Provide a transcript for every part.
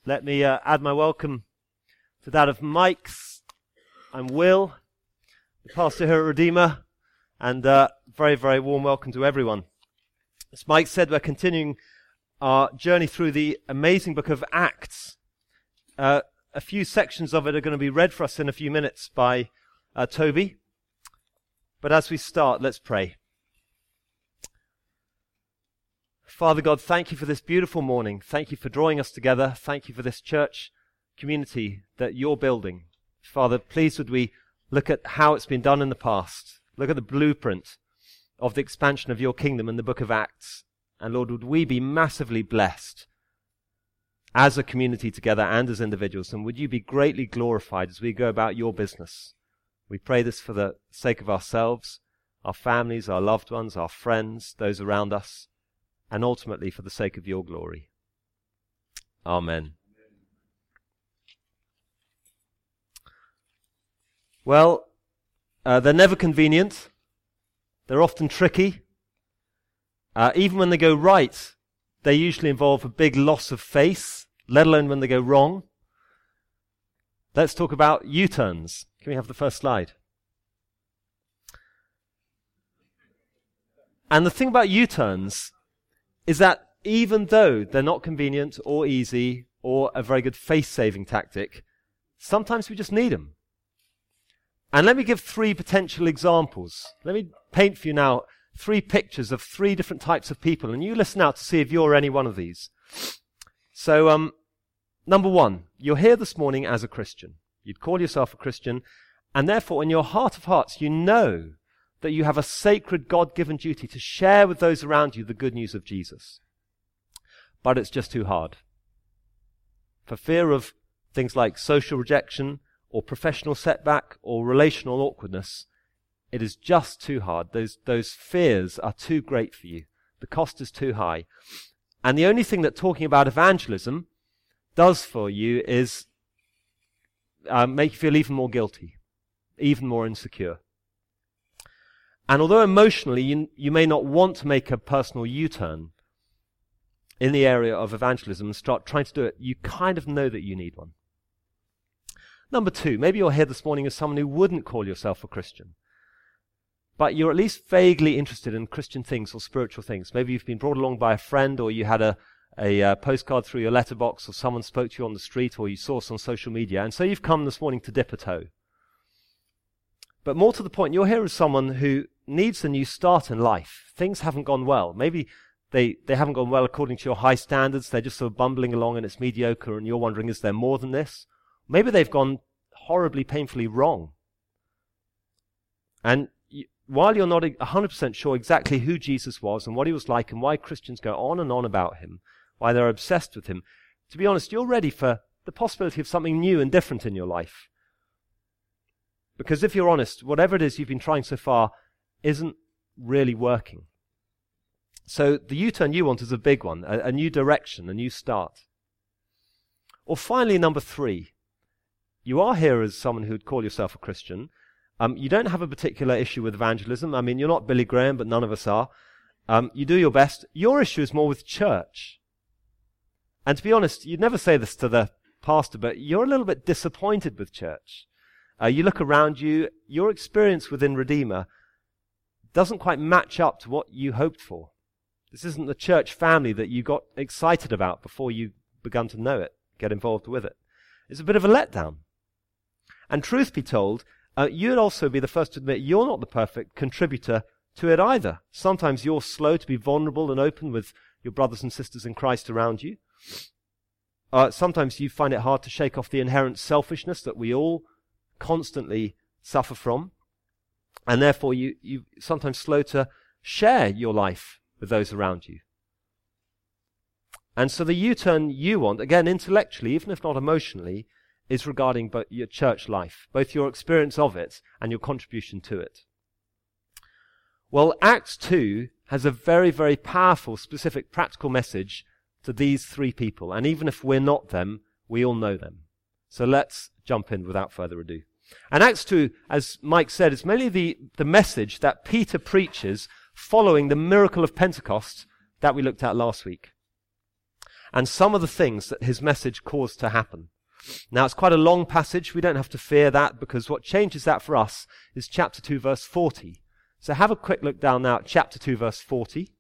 Let me add my welcome to that of Mike's. I'm Will, the pastor here at Redeemer, and very, very warm welcome to everyone. As Mike said, we're continuing our journey through the amazing book of Acts. A few sections of it are going to be read for us in a few minutes by Toby. But as we start, let's pray. Father God, thank you for this beautiful morning. Thank you for drawing us together. Thank you for this church community that you're building. Father, please would we look at how it's been done in the past. Look at the blueprint of the expansion of your kingdom in the book of Acts. And Lord, would we be massively blessed as a community together and as individuals. And would you be greatly glorified as we go about your business. We pray this for the sake of ourselves, our families, our loved ones, our friends, those around us, and ultimately for the sake of your glory. Amen. Well, they're never convenient. They're often tricky. Even when they go right, they usually involve a big loss of face, let alone when they go wrong. Let's talk about U-turns. Can we have the first slide? And the thing about U-turns is that even though they're not convenient or easy or a very good face-saving tactic, sometimes we just need them. And let me give three potential examples. Let me paint for you now three pictures of three different types of people, and you listen out to see if you're any one of these. So, number one, you're here this morning as a Christian. You'd call yourself a Christian, and therefore in your heart of hearts you know that you have a sacred God-given duty to share with those around you the good news of Jesus. But it's just too hard. For fear of things like social rejection or professional setback or relational awkwardness, it is just too hard. Those fears are too great for you. The cost is too high. And the only thing that talking about evangelism does for you is make you feel even more guilty, even more insecure. And although emotionally you may not want to make a personal U-turn in the area of evangelism and start trying to do it, you kind of know that you need one. Number two, maybe you're here this morning as someone who wouldn't call yourself a Christian, but you're at least vaguely interested in Christian things or spiritual things. Maybe you've been brought along by a friend, or you had a postcard through your letterbox, or someone spoke to you on the street, or you saw us on social media, and so you've come this morning to dip a toe. But more to the point, you're here as someone who needs a new start in life. Things haven't gone well. Maybe they haven't gone well according to your high standards. They're just sort of bumbling along and it's mediocre, and you're wondering, is there more than this? Maybe they've gone horribly, painfully wrong. And while you're not 100% sure exactly who Jesus was and what he was like and why Christians go on and on about him, why they're obsessed with him, to be honest, you're ready for the possibility of something new and different in your life. Because if you're honest, whatever it is you've been trying so far isn't really working. So the U-turn you want is a big one, a new direction, a new start. Or finally, number three, you are here as someone who'd call yourself a Christian. You don't have a particular issue with evangelism. I mean, you're not Billy Graham, but none of us are. You do your best. Your issue is more with church. And to be honest, you'd never say this to the pastor, but you're a little bit disappointed with church. You look around you, your experience within Redeemer doesn't quite match up to what you hoped for. This isn't the church family that you got excited about before you began to know it, get involved with it. It's a bit of a letdown. And truth be told, you'd also be the first to admit you're not the perfect contributor to it either. Sometimes you're slow to be vulnerable and open with your brothers and sisters in Christ around you. Sometimes you find it hard to shake off the inherent selfishness that we all constantly suffer from. And therefore you're sometimes slow to share your life with those around you. And so the U-turn you want, again intellectually, even if not emotionally, is regarding both your church life, both your experience of it and your contribution to it. Well, Acts 2 has a very, very powerful, specific, practical message to these three people. And even if we're not them, we all know them. So let's jump in without further ado. And Acts 2, as Mike said, is mainly the message that Peter preaches following the miracle of Pentecost that we looked at last week. and some of the things that his message caused to happen. Now, it's quite a long passage. We don't have to fear that, because what changes that for us is chapter 2, verse 40. So have a quick look down now at chapter 2, verse 40.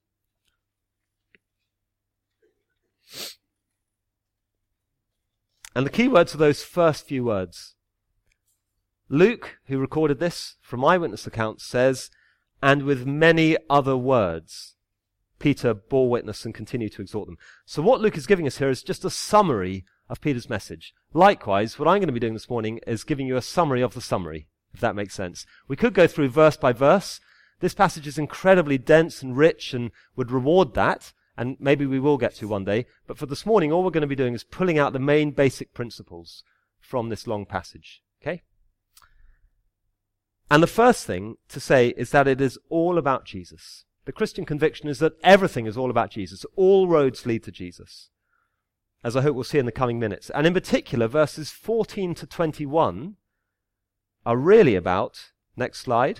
And the key words are those first few words. Luke, who recorded this from eyewitness accounts, says, "And with many other words, Peter bore witness and continued to exhort them." So what Luke is giving us here is just a summary of Peter's message. Likewise, what I'm going to be doing this morning is giving you a summary of the summary, if that makes sense. We could go through verse by verse. This passage is incredibly dense and rich and would reward that, and maybe we will get to one day. But for this morning, all we're going to be doing is pulling out the main basic principles from this long passage. Okay? And the first thing to say is that it is all about Jesus. The Christian conviction is that everything is all about Jesus. All roads lead to Jesus, as I hope we'll see in the coming minutes. And in particular, verses 14 to 21 are really about, next slide,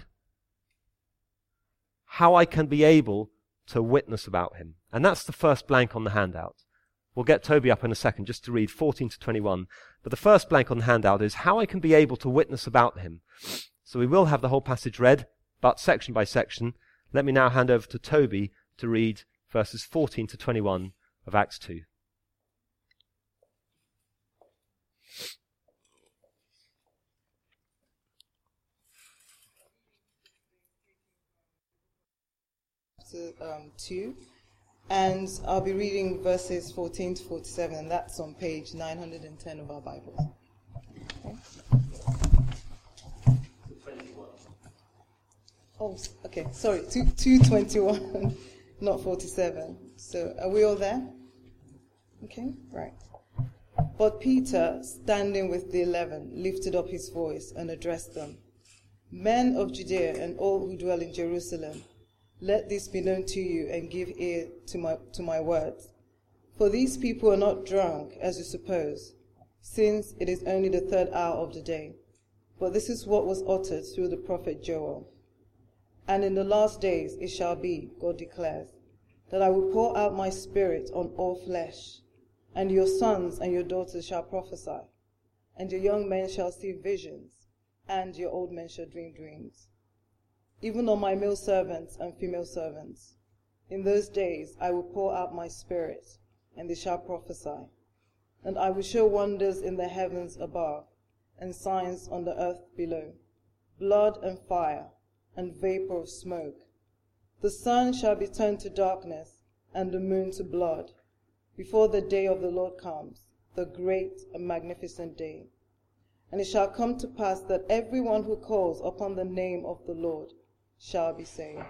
how I can be able to witness about him. And that's the first blank on the handout. We'll get Toby up in a second just to read 14 to 21. But the first blank on the handout is how I can be able to witness about him. So we will have the whole passage read, but section by section. Let me now hand over to Toby to read verses 14 to 21 of Acts 2. Chapter 2, and I'll be reading verses 14 to 47, and that's on page 910 of our Bibles. Okay. Oh, okay, sorry, 221, not 47. So, are we all there? Okay, right. But Peter, standing with the 11, lifted up his voice and addressed them. Men of Judea and all who dwell in Jerusalem, let this be known to you, and give ear to my words. For these people are not drunk, as you suppose, since it is only the 3rd hour of the day. But this is what was uttered through the prophet Joel. And in the last days it shall be, God declares, that I will pour out my spirit on all flesh, and your sons and your daughters shall prophesy, and your young men shall see visions, and your old men shall dream dreams. Even on my male servants and female servants. In those days I will pour out my spirit, and they shall prophesy. And I will show wonders in the heavens above, and signs on the earth below, blood and fire, and vapor of smoke. The sun shall be turned to darkness, and the moon to blood, before the day of the Lord comes, the great and magnificent day. And it shall come to pass that everyone who calls upon the name of the Lord shall be saved.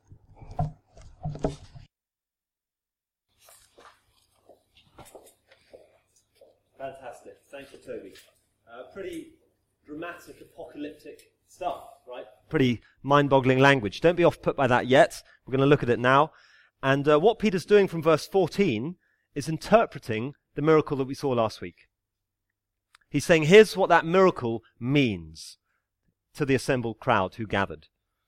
Fantastic. Thank you, Toby. Pretty dramatic, apocalyptic stuff, right? Pretty mind-boggling language. Don't be off-put by that yet. We're going to look at it now. And what Peter's doing from verse 14 is interpreting the miracle that we saw last week. He's saying, here's what that miracle means to the assembled crowd who gathered.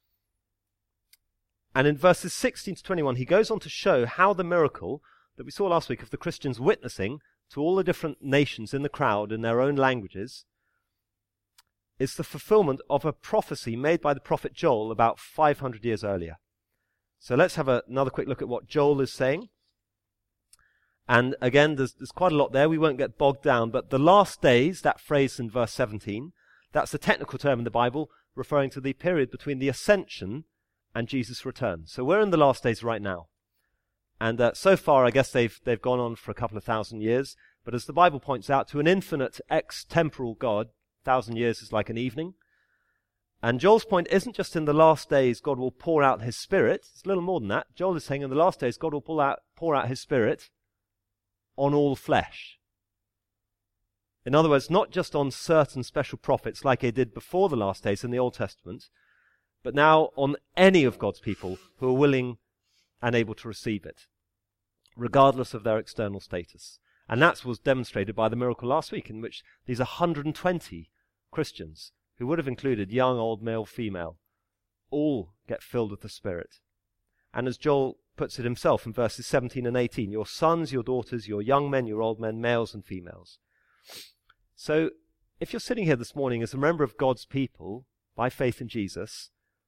And in verses 16 to 21, he goes on to show how the miracle that we saw last week of the Christians witnessing to all the different nations in the crowd in their own languages is the fulfillment of a prophecy made by the prophet Joel about 500 years earlier. So let's have another quick look at what Joel is saying. And again, there's quite a lot there. We won't get bogged down. But the last days, that phrase in verse 17, that's a technical term in the Bible referring to the period between the ascension and Jesus' return. So we're in the last days right now. And so far, I guess they've gone on for a couple of thousand years. But as the Bible points out, to an infinite ex-temporal God, 1,000 years is like an evening. And Joel's point isn't just in the last days God will pour out his Spirit. It's a little more than that. Joel is saying in the last days God will pour out his Spirit on all flesh. In other words, not just on certain special prophets like he did before the last days in the Old Testament, but now on any of God's people who are willing and able to receive it, regardless of their external status. And that was demonstrated by the miracle last week, in which these 120 Christians, who would have included young, old, male, female, all get filled with the Spirit. And as Joel puts it himself in verses 17 and 18, your sons, your daughters, your young men, your old men, males and females. So if you're sitting here this morning as a member of God's people by faith in Jesus,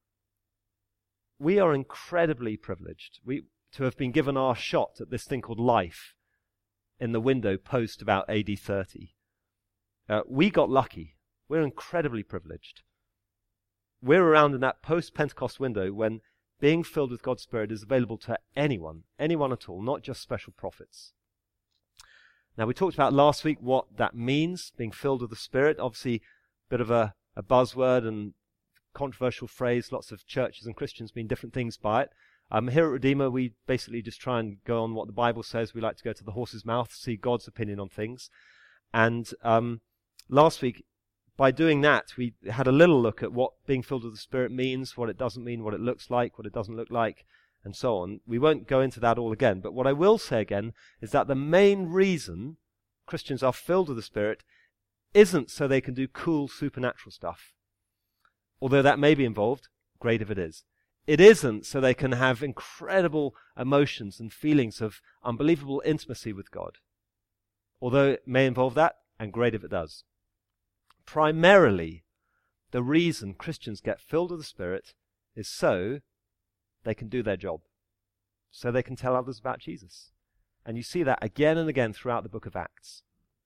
we are incredibly privileged to have been given our shot at this thing called life in the window post about AD 30. We got lucky. We're incredibly privileged. We're around in that post-Pentecost window when being filled with God's Spirit is available to anyone at all, not just special prophets. Now, we talked about last week what that means, being filled with the Spirit. Obviously, a bit of a buzzword and controversial phrase. Lots of churches and Christians mean different things by it. Here at Redeemer, we basically just try and go on what the Bible says. We like to go to the horse's mouth, see God's opinion on things. And last week, by doing that, we had a little look at what being filled with the Spirit means, what it doesn't mean, what it looks like, what it doesn't look like, and so on. We won't go into that all again. But what I will say again is that the main reason Christians are filled with the Spirit isn't so they can do cool supernatural stuff. Although that may be involved, great if it is. It isn't so they can have incredible emotions and feelings of unbelievable intimacy with God. Although it may involve that, and great if it does. Primarily, the reason Christians get filled with the Spirit is so they can do their job. So they can tell others about Jesus. And you see that again and again throughout the book of Acts.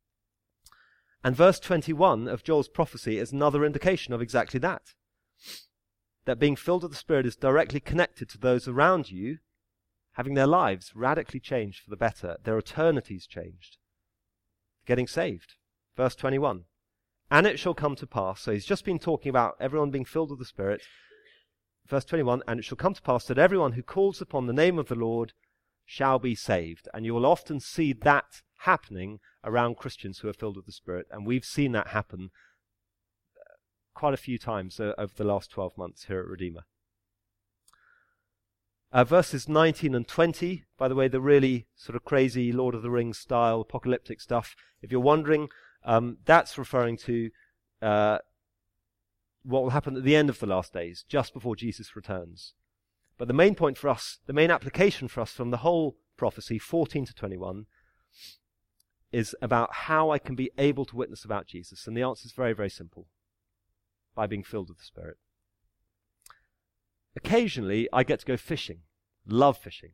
And verse 21 of Joel's prophecy is another indication of exactly that. That being filled with the Spirit is directly connected to those around you having their lives radically changed for the better, their eternities changed, getting saved. Verse 21. And it shall come to pass, so he's just been talking about everyone being filled with the Spirit. Verse 21, and it shall come to pass that everyone who calls upon the name of the Lord shall be saved. And you will often see that happening around Christians who are filled with the Spirit. And we've seen that happen quite a few times over the last 12 months here at Redeemer. Verses 19 and 20, by the way, the really sort of crazy Lord of the Rings style apocalyptic stuff. If you're wondering, that's referring to what will happen at the end of the last days, just before Jesus returns. But the main point for us, the main application for us from the whole prophecy, 14 to 21, is about how I can be able to witness about Jesus. And the answer is very, very simple. By being filled with the Spirit. Occasionally, I get to go fishing. Love fishing.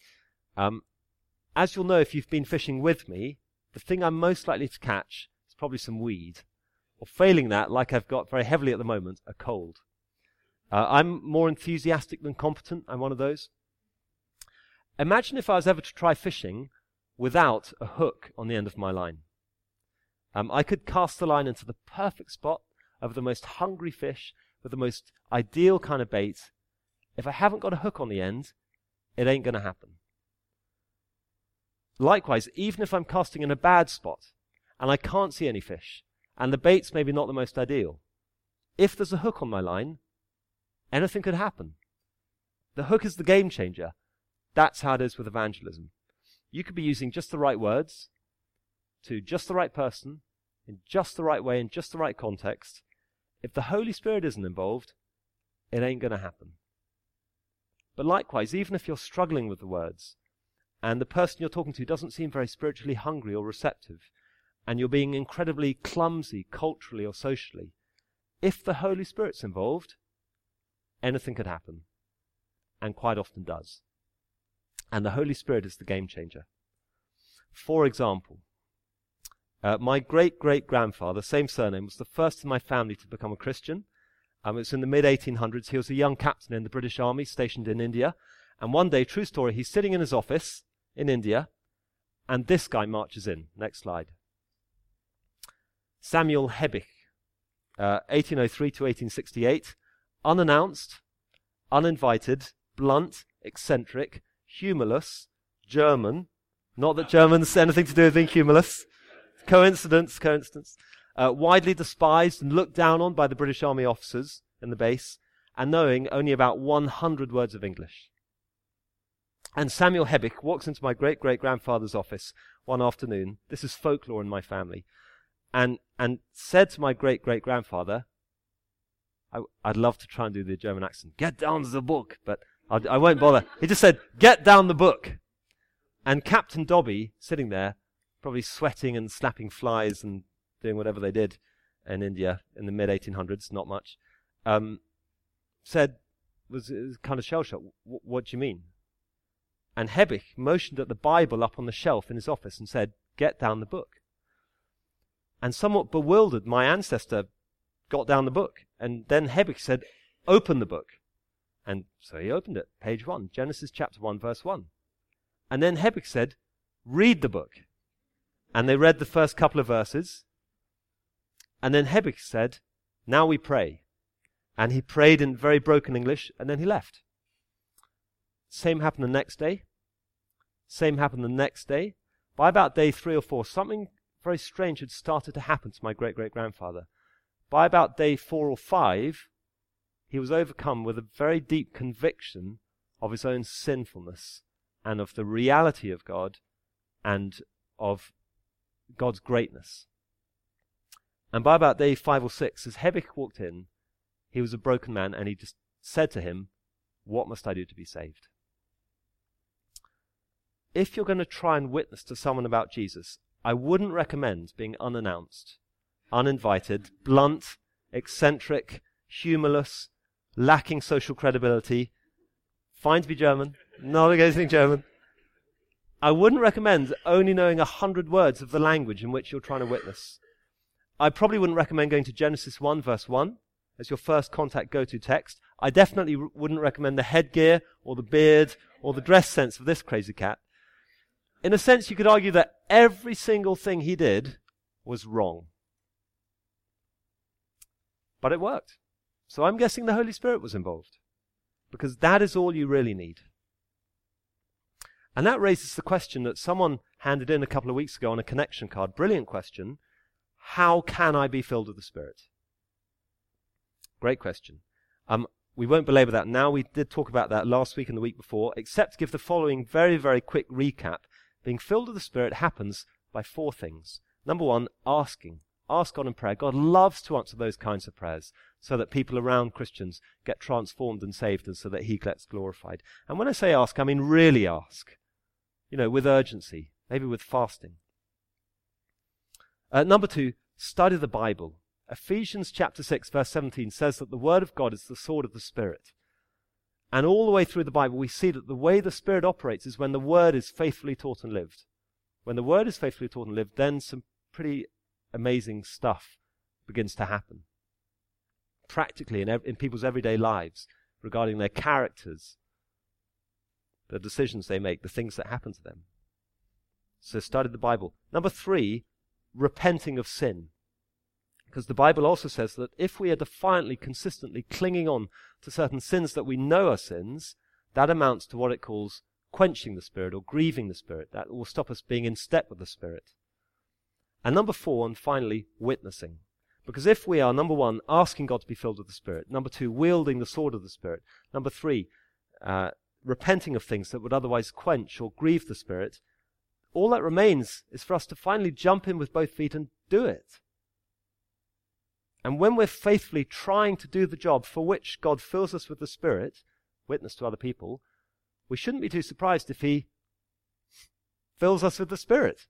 As you'll know if you've been fishing with me, the thing I'm most likely to catch is probably some weed. Or failing that, like I've got very heavily at the moment, a cold. I'm more enthusiastic than competent. I'm one of those. Imagine if I was ever to try fishing without a hook on the end of my line. I could cast the line into the perfect spot of the most hungry fish with the most ideal kind of bait. If I haven't got a hook on the end, it ain't going to happen. Likewise, even if I'm casting in a bad spot and I can't see any fish and the bait's maybe not the most ideal, if there's a hook on my line, anything could happen. The hook is the game changer. That's how it is with evangelism. You could be using just the right words to just the right person in just the right way, in just the right context. If the Holy Spirit isn't involved, it ain't going to happen. But likewise, even if you're struggling with the words, and the person you're talking to doesn't seem very spiritually hungry or receptive, and you're being incredibly clumsy culturally or socially, if the Holy Spirit's involved, anything could happen, and quite often does. And the Holy Spirit is the game changer. For example, my great-great-grandfather, same surname, was the first in my family to become a Christian. It was in the mid-1800s. He was a young captain in the British Army stationed in India. And one day, true story, he's sitting in his office in India, and this guy marches in. Next slide. Samuel Hebich, 1803 to 1868, unannounced, uninvited, blunt, eccentric, humorless, German. Not that Germans anything to do with being humorless. Coincidence. Widely despised and looked down on by the British Army officers in the base, and knowing only about 100 words of English. And Samuel Hebich walks into my great-great-grandfather's office one afternoon. This is folklore in my family. And said to my great-great-grandfather, I'd love to try and do the German accent, "Get down to the book," but I won't bother. He just said, get down the book. And Captain Dobby, sitting there, probably sweating and snapping flies and doing whatever they did in India in the mid-1800s, not much, said, was kind of shell-shocked, what do you mean? And Hebbich motioned at the Bible up on the shelf in his office and said, get down the book. And somewhat bewildered, my ancestor got down the book. And then Hebbich said, open the book. And so he opened it, page 1, Genesis chapter 1, verse 1. And then Hebbich said, read the book. And they read the first couple of verses. And then Hebbich said, now we pray. And he prayed in very broken English, and then he left. Same happened the next day. Same happened the next day. By about day 3 or 4, something very strange had started to happen to my great-great-grandfather. By about day 4 or 5, he was overcome with a very deep conviction of his own sinfulness and of the reality of God and of God's greatness. And by about day 5 or 6, as Hebbich walked in, he was a broken man, and he just said to him, what must I do to be saved? If you're going to try and witness to someone about Jesus, I wouldn't recommend being unannounced, uninvited, blunt, eccentric, humorless, lacking social credibility. Fine to be German, not against being German. I wouldn't recommend only knowing 100 words of the language in which you're trying to witness. I probably wouldn't recommend going to Genesis 1, verse 1 as your first contact go-to text. I definitely wouldn't recommend the headgear or the beard or the dress sense of this crazy cat. In a sense, you could argue that every single thing he did was wrong. But it worked. So I'm guessing the Holy Spirit was involved, because that is all you really need. And that raises the question that someone handed in a couple of weeks ago on a connection card. Brilliant question. How can I be filled with the Spirit? Great question. We won't belabor that now. We did talk about that last week and the week before, except to give the following very, very quick recap. Being filled with the Spirit happens by 4 things. Number 1, asking. Ask God in prayer. God loves to answer those kinds of prayers so that people around Christians get transformed and saved, and so that he gets glorified. And when I say ask, I mean really ask. With urgency, maybe with fasting. Number 2, study the Bible. Ephesians chapter 6, verse 17 says that the Word of God is the sword of the Spirit. And all the way through the Bible, we see that the way the Spirit operates is when the Word is faithfully taught and lived. When the Word is faithfully taught and lived, then some pretty amazing stuff begins to happen. Practically in people's everyday lives, regarding their characters, the decisions they make, the things that happen to them. So study the Bible. Number 3, repenting of sin. Because the Bible also says that if we are defiantly, consistently clinging on to certain sins that we know are sins, that amounts to what it calls quenching the Spirit or grieving the Spirit. That will stop us being in step with the Spirit. And number 4, and finally, witnessing. Because if we are, number 1, asking God to be filled with the Spirit, number 2, wielding the sword of the Spirit, number 3, repenting of things that would otherwise quench or grieve the Spirit, all that remains is for us to finally jump in with both feet and do it. And when we're faithfully trying to do the job for which God fills us with the Spirit, witness to other people, we shouldn't be too surprised if he fills us with the Spirit.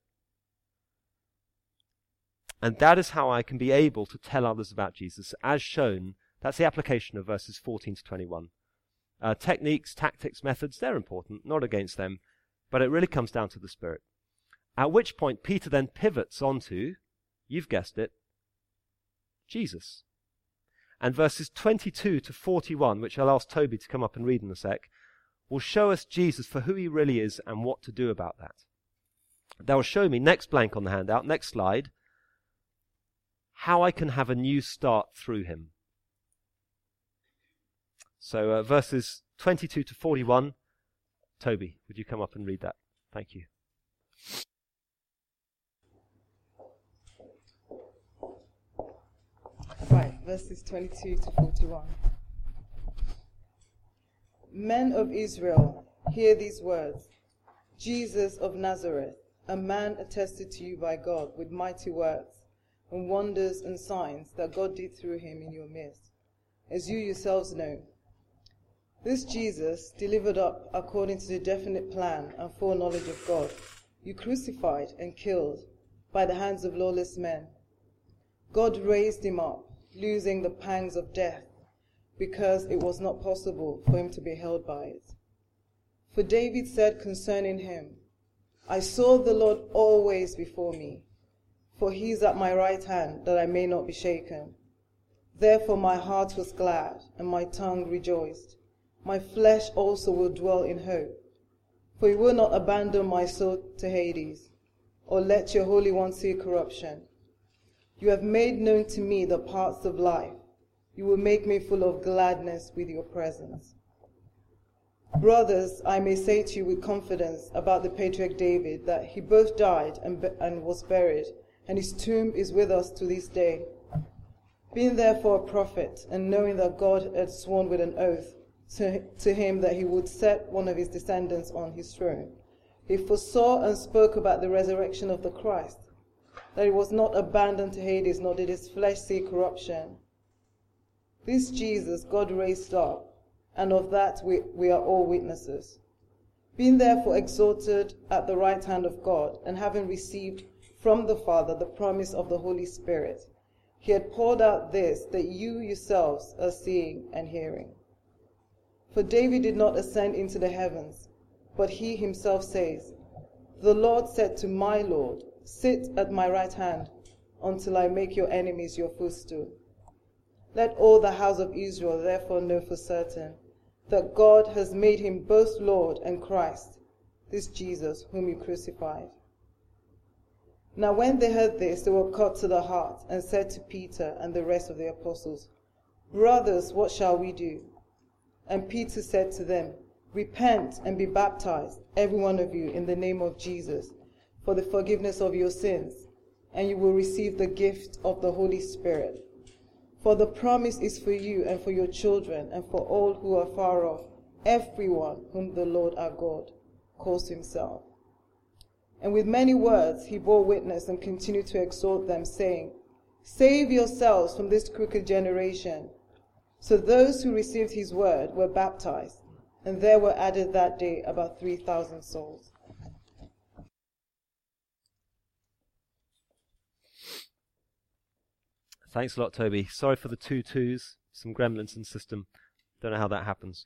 And that is how I can be able to tell others about Jesus, as shown. That's the application of verses 14 to 21. Techniques, tactics, methods, they're important, not against them, but it really comes down to the Spirit. At which point Peter then pivots onto, you've guessed it, Jesus. And verses 22 to 41, which I'll ask Toby to come up and read in a sec, will show us Jesus for who he really is and what to do about that. That will show me, next blank on the handout, next slide, how I can have a new start through him. So verses 22 to 41, Toby, would you come up and read that? Thank you. Right, verses 22 to 41. Men of Israel, hear these words. Jesus of Nazareth, a man attested to you by God with mighty works and wonders and signs that God did through him in your midst, as you yourselves know. This Jesus, delivered up according to the definite plan and foreknowledge of God, you crucified and killed by the hands of lawless men. God raised him up, losing the pangs of death, because it was not possible for him to be held by it. For David said concerning him, I saw the Lord always before me, for he is at my right hand, that I may not be shaken. Therefore my heart was glad, and my tongue rejoiced. My flesh also will dwell in hope. For you will not abandon my soul to Hades, or let your Holy One see corruption. You have made known to me the paths of life. You will make me full of gladness with your presence. Brothers, I may say to you with confidence about the patriarch David, that he both died and was buried, and his tomb is with us to this day. Being therefore a prophet, and knowing that God had sworn with an oath to him that he would set one of his descendants on his throne, he foresaw and spoke about the resurrection of the Christ, that he was not abandoned to Hades, nor did his flesh see corruption. This Jesus God raised up, and of that we are all witnesses. Being therefore exalted at the right hand of God, and having received from the Father the promise of the Holy Spirit, he had poured out this, that you yourselves are seeing and hearing. For David did not ascend into the heavens, but he himself says, the Lord said to my Lord, sit at my right hand, until I make your enemies your footstool. Let all the house of Israel therefore know for certain, that God has made him both Lord and Christ, this Jesus whom you crucified. Now when they heard this, they were cut to the heart, and said to Peter and the rest of the apostles, brothers, what shall we do? And Peter said to them, repent and be baptized, every one of you, in the name of Jesus, for the forgiveness of your sins, and you will receive the gift of the Holy Spirit. For the promise is for you and for your children and for all who are far off, everyone whom the Lord our God calls himself. And with many words he bore witness and continued to exhort them, saying, save yourselves from this crooked generation. So those who received his word were baptized, and there were added that day about 3,000 souls. Thanks a lot, Toby. Sorry for the 2 2s, some gremlins in the system. Don't know how that happens.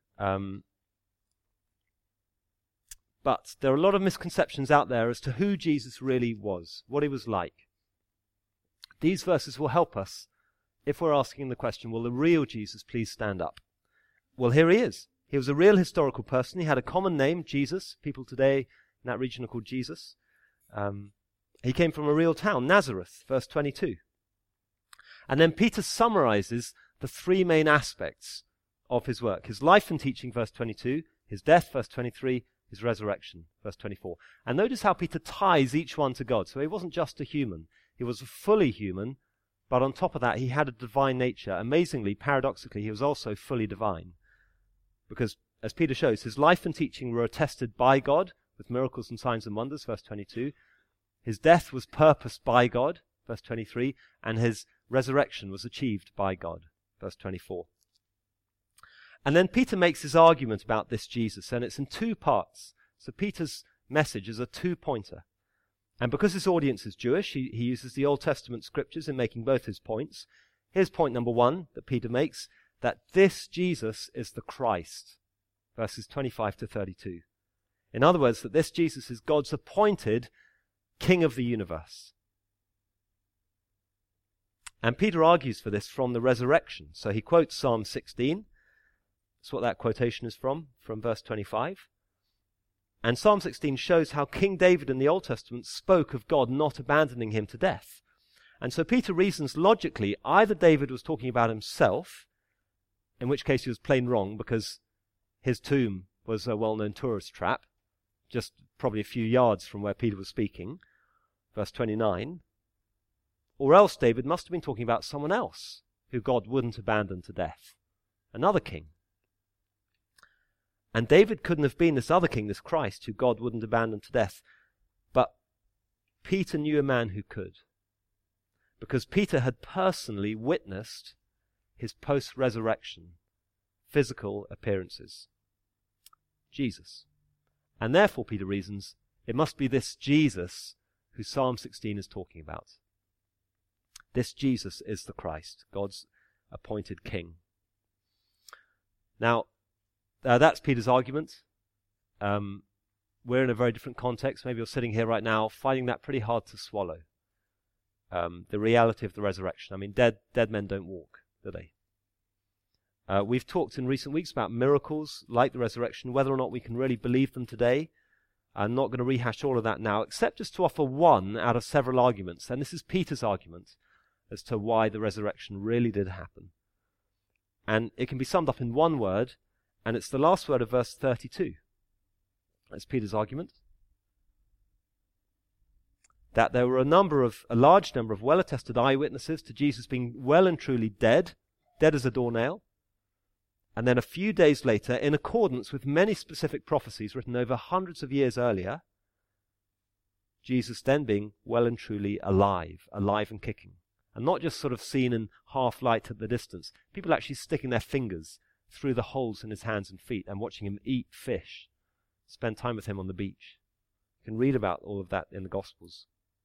But there are a lot of misconceptions out there as to who Jesus really was, what he was like. These verses will help us if we're asking the question, will the real Jesus please stand up? Well, here he is. He was a real historical person. He had a common name, Jesus. People today in that region are called Jesus. He came from a real town, Nazareth, verse 22. And then Peter summarizes the 3 main aspects of his work. His life and teaching, verse 22, his death, verse 23, his resurrection, verse 24. And notice how Peter ties each one to God. So he wasn't just a human. He was fully human, but on top of that, he had a divine nature. Amazingly, paradoxically, he was also fully divine. Because, as Peter shows, his life and teaching were attested by God with miracles and signs and wonders, verse 22. His death was purposed by God, verse 23, and his resurrection was achieved by God, verse 24. And then Peter makes his argument about this Jesus, and it's in 2 parts. So Peter's message is a 2-pointer. And because his audience is Jewish, he uses the Old Testament scriptures in making both his points. Here's point number 1 that Peter makes, that this Jesus is the Christ, verses 25 to 32. In other words, that this Jesus is God's appointed King of the universe. And Peter argues for this from the resurrection. So he quotes Psalm 16. That's what that quotation is from verse 25. And Psalm 16 shows how King David in the Old Testament spoke of God not abandoning him to death. And so Peter reasons logically, either David was talking about himself, in which case he was plain wrong because his tomb was a well-known tourist trap, just probably a few yards from where Peter was speaking, verse 29, or else David must have been talking about someone else who God wouldn't abandon to death, another king. And David couldn't have been this other king, this Christ, who God wouldn't abandon to death. But Peter knew a man who could, because Peter had personally witnessed his post-resurrection physical appearances. Jesus. And therefore, Peter reasons, it must be this Jesus who Psalm 16 is talking about. This Jesus is the Christ, God's appointed king. Now, that's Peter's argument. We're in a very different context. Maybe you're sitting here right now finding that pretty hard to swallow. The reality of the resurrection. I mean, dead men don't walk, do they? We've talked in recent weeks about miracles like the resurrection, whether or not we can really believe them today. I'm not going to rehash all of that now, except just to offer one out of several arguments. And this is Peter's argument as to why the resurrection really did happen. And it can be summed up in one word, and it's the last word of verse 32. That's Peter's argument. That there were a large number of well-attested eyewitnesses to Jesus being well and truly dead as a doornail. And then a few days later, in accordance with many specific prophecies written over hundreds of years earlier, Jesus then being well and truly alive and kicking. And not just sort of seen in half light at the distance. People actually sticking their fingers through the holes in his hands and feet and watching him eat fish. Spend time with him on the beach. You can read about all of that in the Gospels.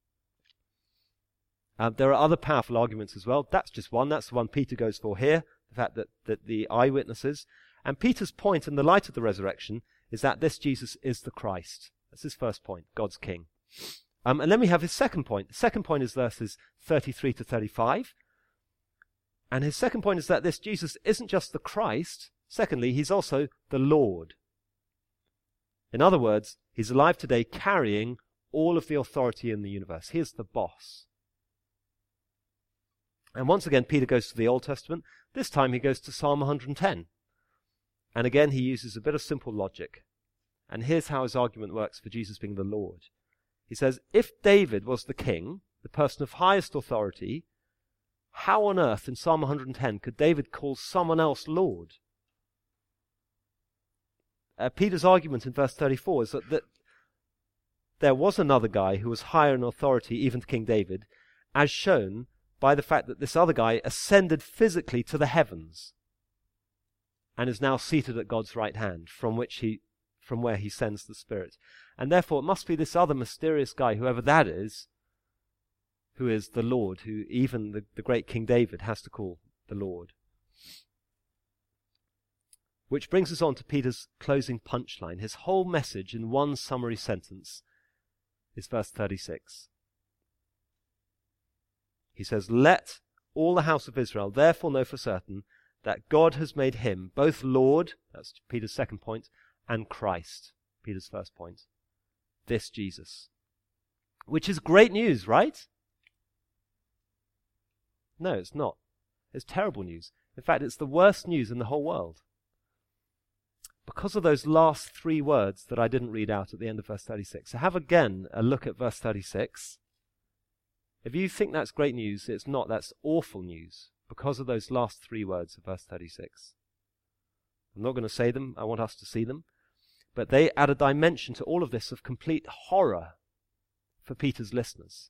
There are other powerful arguments as well. That's just one. That's the one Peter goes for here. The fact that the eyewitnesses. And Peter's point in the light of the resurrection is that this Jesus is the Christ. That's his first point, God's King. And then we have his second point. The second point is verses 33 to 35. And his second point is that this Jesus isn't just the Christ. Secondly, he's also the Lord. In other words, he's alive today carrying all of the authority in the universe. He is the boss. And once again, Peter goes to the Old Testament. This time he goes to Psalm 110. And again, he uses a bit of simple logic. And here's how his argument works for Jesus being the Lord. He says, if David was the king, the person of highest authority, how on earth in Psalm 110 could David call someone else Lord? Peter's argument in verse 34 is that there was another guy who was higher in authority even to King David, as shown by the fact that this other guy ascended physically to the heavens and is now seated at God's right hand, from where he sends the Spirit. And therefore it must be this other mysterious guy, whoever that is, who is the Lord, who even the great King David has to call the Lord. Which brings us on to Peter's closing punchline. His whole message in one summary sentence is verse 36. He says, let all the house of Israel therefore know for certain that God has made him both Lord, that's Peter's second point, and Christ, Peter's first point. This Jesus. Which is great news, right? No, it's not. It's terrible news. In fact, it's the worst news in the whole world. Because of those last three words that I didn't read out at the end of verse 36. So have again a look at verse 36. If you think that's great news, it's not. That's awful news because of those last three words of verse 36. I'm not going to say them. I want us to see them. But they add a dimension to all of this of complete horror for Peter's listeners.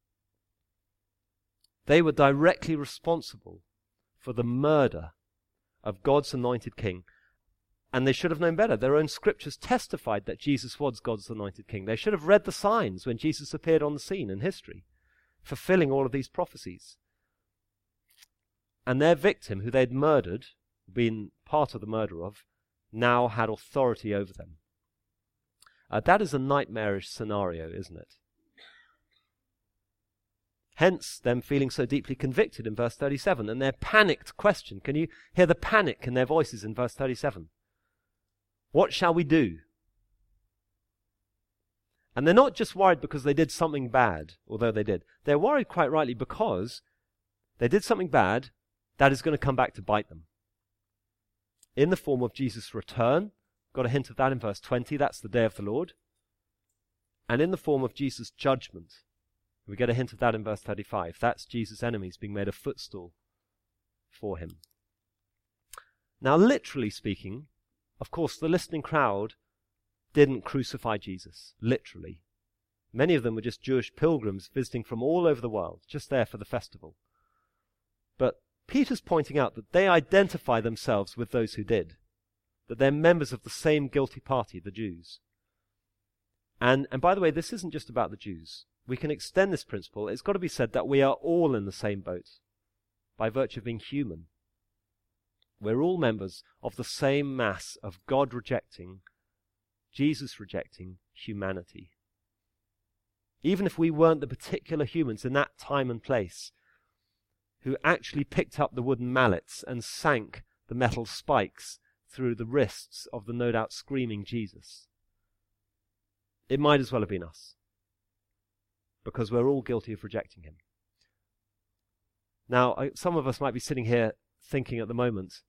They were directly responsible for the murder of God's anointed king. And they should have known better. Their own scriptures testified that Jesus was God's anointed king. They should have read the signs when Jesus appeared on the scene in history, fulfilling all of these prophecies. And their victim, who they'd murdered, been part of the murder of, now had authority over them. That is a nightmarish scenario, isn't it? Hence, them feeling so deeply convicted in verse 37, and their panicked question. Can you hear the panic in their voices in verse 37? What shall we do? And they're not just worried because they did something bad, although they did. They're worried quite rightly because they did something bad that is going to come back to bite them. In the form of Jesus' return. Got a hint of that in verse 20. That's the day of the Lord. And in the form of Jesus' judgment. We get a hint of that in verse 35. That's Jesus' enemies being made a footstool for him. Now, literally speaking, of course, the listening crowd didn't crucify Jesus. Literally. Many of them were just Jewish pilgrims visiting from all over the world, just there for the festival. But Peter's pointing out that they identify themselves with those who did, that they're members of the same guilty party, the Jews. And by the way, this isn't just about the Jews. We can extend this principle. It's got to be said that we are all in the same boat by virtue of being human. We're all members of the same mass of God rejecting, Jesus rejecting humanity. Even if we weren't the particular humans in that time and place who actually picked up the wooden mallets and sank the metal spikes through the wrists of the no doubt screaming Jesus, it might as well have been us, because we're all guilty of rejecting him. Now, some of us might be sitting here thinking at the moment,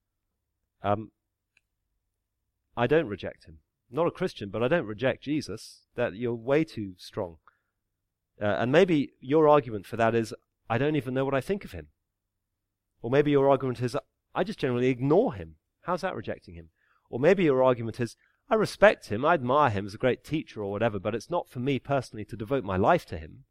I don't reject him. I'm not a Christian, but I don't reject Jesus. That you're way too strong. And maybe your argument for that is, I don't even know what I think of him. Or maybe your argument is, I just generally ignore him. How's that rejecting him? Or maybe your argument is, I respect him, I admire him as a great teacher or whatever, but it's not for me personally to devote my life to him.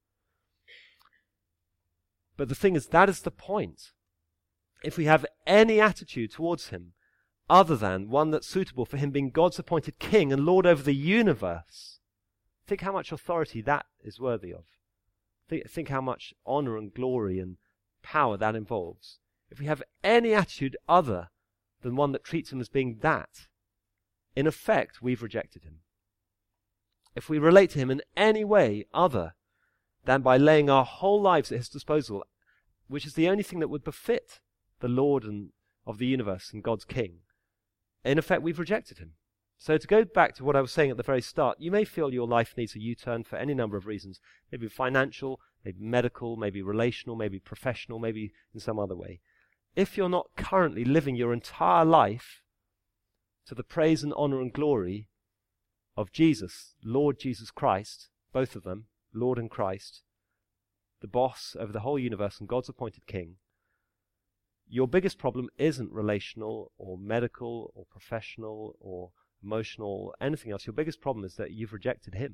But the thing is, that is the point. If we have any attitude towards him other than one that's suitable for him being God's appointed king and Lord over the universe, think how much authority that is worthy of. Think how much honor and glory and power that involves. If we have any attitude other than one that treats him as being that, in effect, we've rejected him. If we relate to him in any way other than by laying our whole lives at his disposal, which is the only thing that would befit the Lord of the universe and God's King, in effect, we've rejected him. So to go back to what I was saying at the very start, you may feel your life needs a U-turn for any number of reasons. Maybe financial, maybe medical, maybe relational, maybe professional, maybe in some other way. If you're not currently living your entire life to the praise and honor and glory of Jesus, Lord Jesus Christ, both of them, Lord and Christ, the boss over the whole universe and God's appointed king, your biggest problem isn't relational or medical or professional or emotional, anything else. Your biggest problem is that you've rejected him.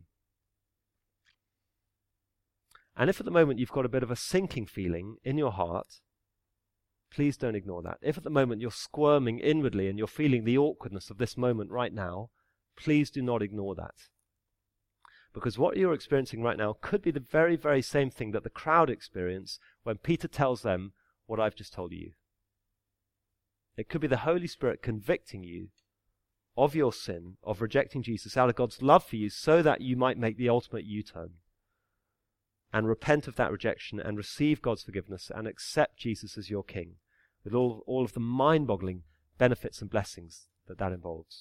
And if at the moment you've got a bit of a sinking feeling in your heart, please don't ignore that. If at the moment you're squirming inwardly and you're feeling the awkwardness of this moment right now, please do not ignore that. Because what you're experiencing right now could be the very, very same thing that the crowd experience when Peter tells them what I've just told you. It could be the Holy Spirit convicting you of your sin, of rejecting Jesus out of God's love for you so that you might make the ultimate U-turn and repent of that rejection and receive God's forgiveness and accept Jesus as your King with all of the mind-boggling benefits and blessings that involves.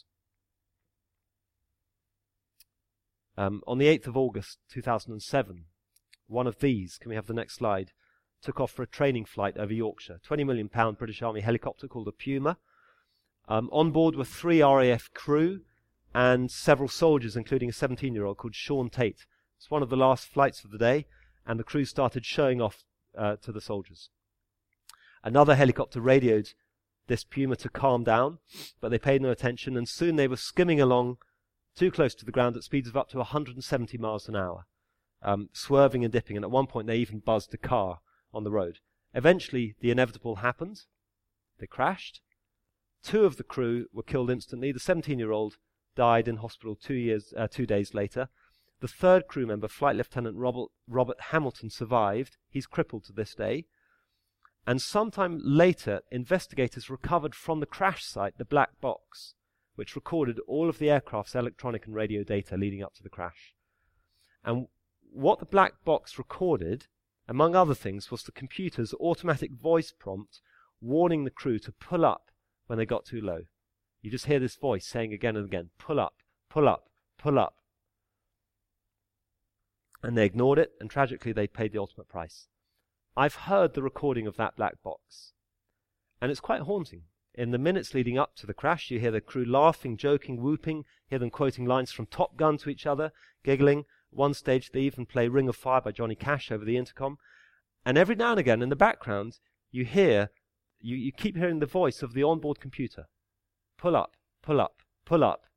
On the 8th of August 2007, one of these, can we have the next slide, took off for a training flight over Yorkshire. £20 million British Army helicopter called a Puma. On board were 3 RAF crew and several soldiers, including a 17-year-old called Sean Tate. It's one of the last flights of the day, and the crew started showing off to the soldiers. Another helicopter radioed this Puma to calm down, but they paid no attention, and soon they were skimming along too close to the ground at speeds of up to 170 miles an hour, swerving and dipping, and at one point they even buzzed a car on the road. Eventually, the inevitable happened. They crashed. 2 of the crew were killed instantly. The 17-year-old died in hospital 2 days later. The 3rd crew member, Flight Lieutenant Robert Hamilton, survived. He's crippled to this day. And sometime later, investigators recovered from the crash site the black box, which recorded all of the aircraft's electronic and radio data leading up to the crash. And what the black box recorded, among other things, was the computer's automatic voice prompt warning the crew to pull up when they got too low. You just hear this voice saying again and again, pull up, pull up, pull up. And they ignored it, and tragically they paid the ultimate price. I've heard the recording of that black box, and it's quite haunting. In the minutes leading up to the crash, you hear the crew laughing, joking, whooping, hear them quoting lines from Top Gun to each other, giggling. One stage they even play Ring of Fire by Johnny Cash over the intercom. And every now and again in the background, you keep hearing the voice of the onboard computer. Pull up, pull up, pull up.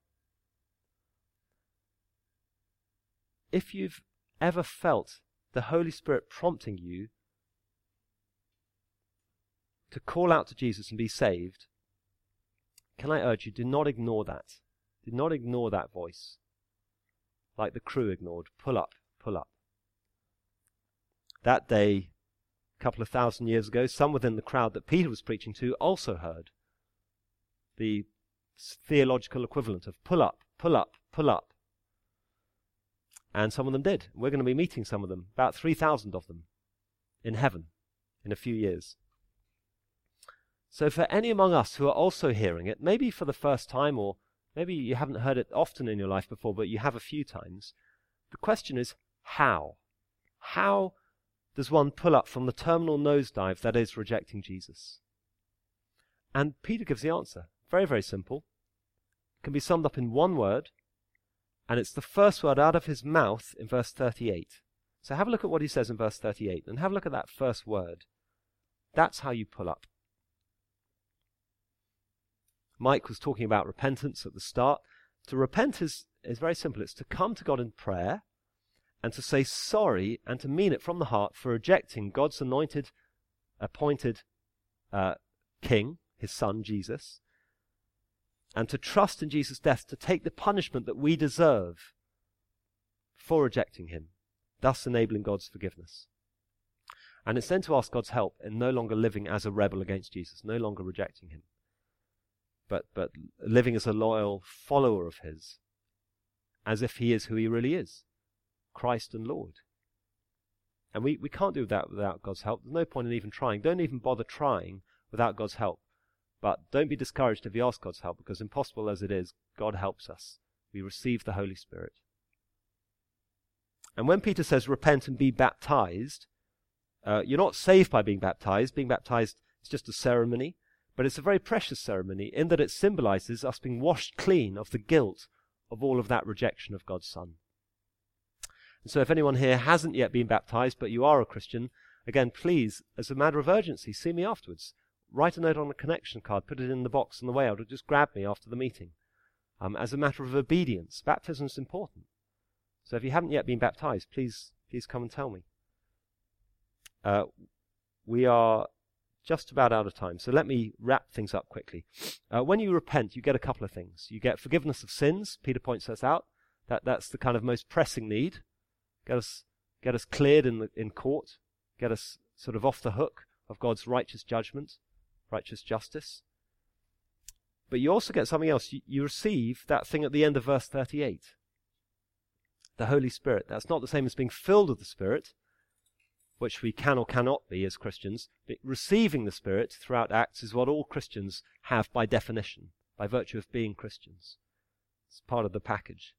If you've ever felt the Holy Spirit prompting you to call out to Jesus and be saved, can I urge you, do not ignore that. Do not ignore that voice. Like the crew ignored. Pull up, pull up. That day, a couple of 1,000 years ago, some within the crowd that Peter was preaching to also heard the theological equivalent of pull up, pull up, pull up. And some of them did. We're going to be meeting some of them, about 3,000 of them, in heaven in a few years. So for any among us who are also hearing it, maybe for the first time, or maybe you haven't heard it often in your life before, but you have a few times, the question is, how? How does one pull up from the terminal nosedive that is rejecting Jesus? And Peter gives the answer. Very, very simple. It can be summed up in one word, and it's the first word out of his mouth in verse 38. So have a look at what he says in verse 38, and have a look at that first word. That's how you pull up. Mike was talking about repentance at the start. To repent is very simple. It's to come to God in prayer and to say sorry and to mean it from the heart for rejecting God's anointed, appointed King, his Son, Jesus, and to trust in Jesus' death to take the punishment that we deserve for rejecting him, thus enabling God's forgiveness. And it's then to ask God's help in no longer living as a rebel against Jesus, no longer rejecting him, but living as a loyal follower of his, as if he is who he really is, Christ and Lord. And we can't do that without God's help. There's no point in even trying. Don't even bother trying without God's help. But don't be discouraged if you ask God's help, because impossible as it is, God helps us. We receive the Holy Spirit. And when Peter says repent and be baptized, you're not saved by being baptized. Being baptized is just a ceremony, but it's a very precious ceremony in that it symbolizes us being washed clean of the guilt of all of that rejection of God's Son. And so if anyone here hasn't yet been baptized, but you are a Christian, again, please, as a matter of urgency, see me afterwards. Write a note on a connection card, put it in the box on the way out, or just grab me after the meeting. As a matter of obedience, baptism is important. So if you haven't yet been baptized, please come and tell me. We are just about out of time, so let me wrap things up quickly. When you repent, you get a couple of things. You get forgiveness of sins. Peter points us out. That's the kind of most pressing need. Get us cleared in court. Get us sort of off the hook of God's righteous judgment, righteous justice. But you also get something else. You receive that thing at the end of verse 38. The Holy Spirit. That's not the same as being filled with the Spirit, which we can or cannot be as Christians. But receiving the Spirit throughout Acts is what all Christians have by definition, by virtue of being Christians. It's part of the package.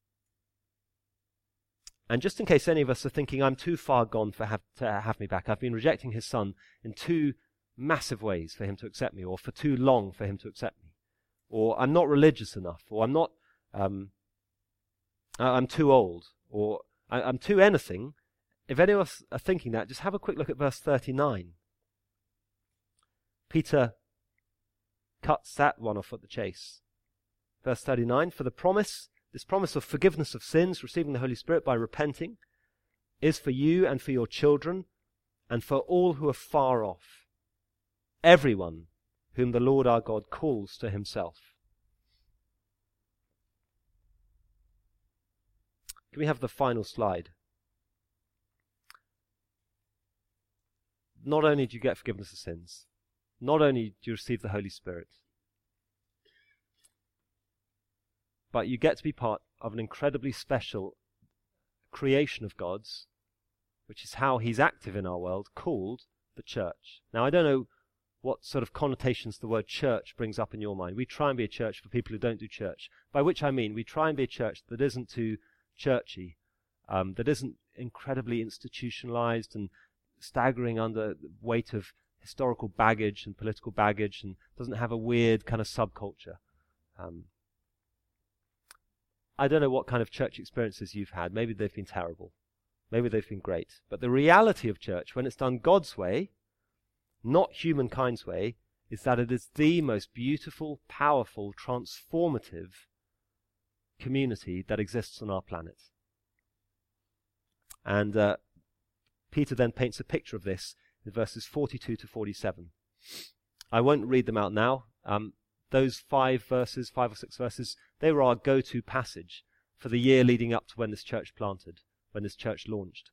And just in case any of us are thinking, I'm too far gone to have me back, I've been rejecting his Son in two massive ways for him to accept me, or for too long for him to accept me, or I'm not religious enough, or I'm too old, or I'm too anything. If any of us are thinking that, just have a quick look at verse 39. Peter cuts that one off at the chase. Verse 39, for this promise of forgiveness of sins, receiving the Holy Spirit by repenting, is for you and for your children and for all who are far off, everyone whom the Lord our God calls to himself. Can we have the final slide? Not only do you get forgiveness of sins, not only do you receive the Holy Spirit, but you get to be part of an incredibly special creation of God's, which is how he's active in our world, called the church. Now, I don't know what sort of connotations the word church brings up in your mind. We try and be a church for people who don't do church, by which I mean we try and be a church that isn't too churchy, that isn't incredibly institutionalized and staggering under the weight of historical baggage and political baggage, and doesn't have a weird kind of subculture. I don't know what kind of church experiences you've had. Maybe they've been terrible. Maybe they've been great. But the reality of church, when it's done God's way, not humankind's way, is that it is the most beautiful, powerful, transformative community that exists on our planet. And Peter then paints a picture of this in verses 42 to 47. I won't read them out now. Those 5 or 6 verses, they were our go-to passage for the year leading up to when this church planted, when this church launched.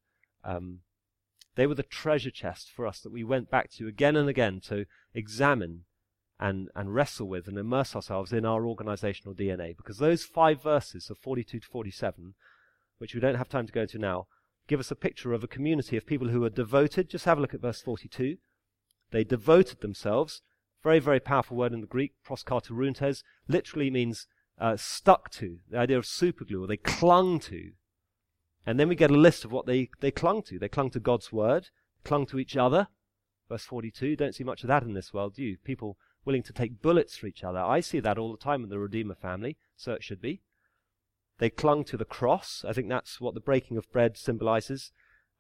They were the treasure chest for us that we went back to again and again to examine and wrestle with and immerse ourselves in our organizational DNA. Because those 5 verses of 42 to 47, which we don't have time to go into now, give us a picture of a community of people who are devoted. Just have a look at verse 42. They devoted themselves. Very, very powerful word in the Greek, proskarteruntes, literally means stuck to, the idea of superglue, or they clung to. And then we get a list of what they clung to. They clung to God's word, clung to each other. Verse 42, don't see much of that in this world, do you? People willing to take bullets for each other. I see that all the time in the Redeemer family, so it should be. They clung to the cross. I think that's what the breaking of bread symbolizes.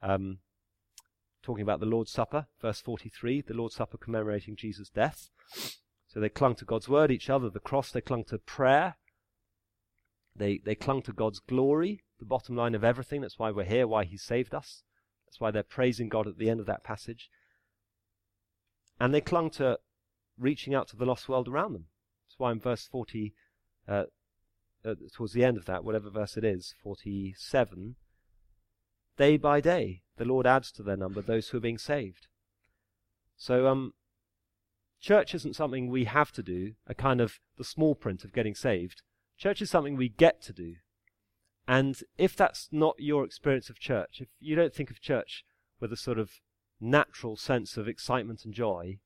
Talking about the Lord's Supper, verse 43, the Lord's Supper commemorating Jesus' death. So they clung to God's word, each other, the cross. They clung to prayer. They clung to God's glory, the bottom line of everything. That's why we're here, why he saved us. That's why they're praising God at the end of that passage. And they clung to reaching out to the lost world around them. That's why in verse 40, towards the end of that, whatever verse it is, 47, day by day, the Lord adds to their number those who are being saved. So church isn't something we have to do, a kind of the small print of getting saved. Church is something we get to do. And if that's not your experience of church, if you don't think of church with a sort of natural sense of excitement and joy,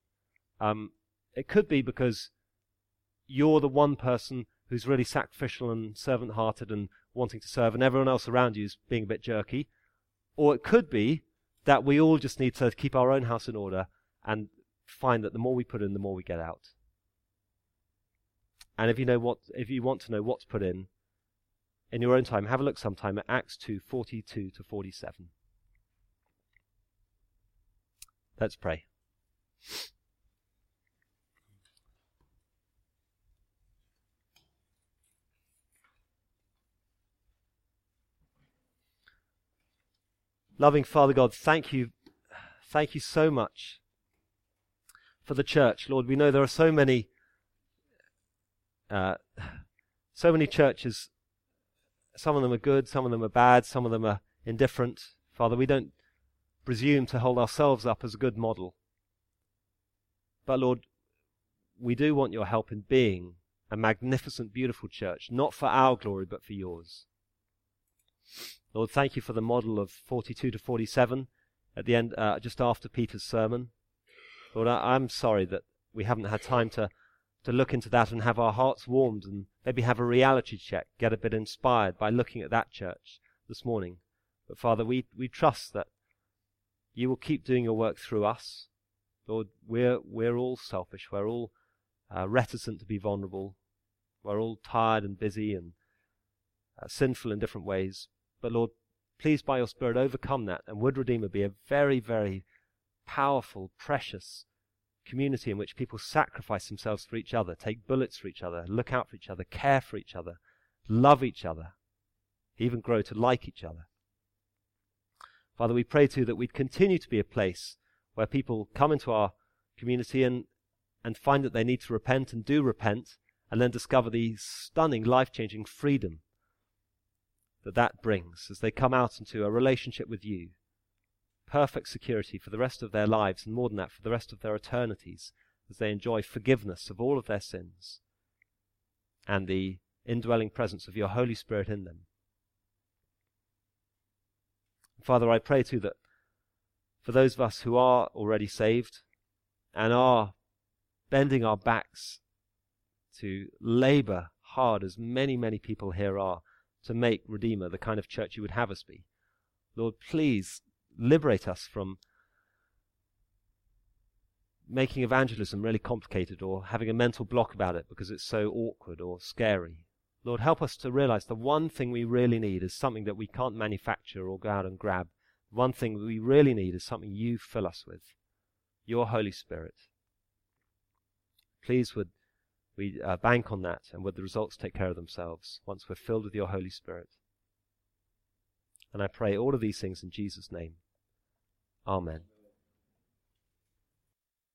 it could be because you're the one person who's really sacrificial and servant-hearted and wanting to serve, and everyone else around you is being a bit jerky. Or it could be that we all just need to keep our own house in order and find that the more we put in, the more we get out. And if you want to know what's put in your own time, have a look sometime at Acts 2, 42 to 47. Let's pray. Loving Father God, thank you so much for the church. Lord, we know there are so many churches. Some of them are good, some of them are bad, some of them are indifferent. Father, we don't presume to hold ourselves up as a good model. But Lord, we do want your help in being a magnificent, beautiful church, not for our glory, but for yours. Lord, thank you for the model of 42 to 47 at the end, just after Peter's sermon. Lord, I'm sorry that we haven't had time to look into that and have our hearts warmed and maybe have a reality check, get a bit inspired by looking at that church this morning. But Father, we trust that you will keep doing your work through us. Lord, we're all selfish. We're all reticent to be vulnerable. We're all tired and busy and sinful in different ways. But Lord, please by your Spirit overcome that, and would Redeemer be a very, very powerful, precious community in which people sacrifice themselves for each other, take bullets for each other, look out for each other, care for each other, love each other, even grow to like each other. Father, we pray too that we'd continue to be a place where people come into our community and find that they need to repent and do repent, and then discover the stunning, life-changing freedom that brings as they come out into a relationship with you. Perfect security for the rest of their lives, and more than that, for the rest of their eternities, as they enjoy forgiveness of all of their sins and the indwelling presence of your Holy Spirit in them. Father, I pray too that for those of us who are already saved and are bending our backs to labor hard, as many, many people here are, to make Redeemer the kind of church you would have us be, Lord, please liberate us from making evangelism really complicated or having a mental block about it because it's so awkward or scary. Lord, help us to realize the one thing we really need is something that we can't manufacture or go out and grab. One thing we really need is something you fill us with, your Holy Spirit. Please would we bank on that, and would the results take care of themselves once we're filled with your Holy Spirit. And I pray all of these things in Jesus' name. Amen.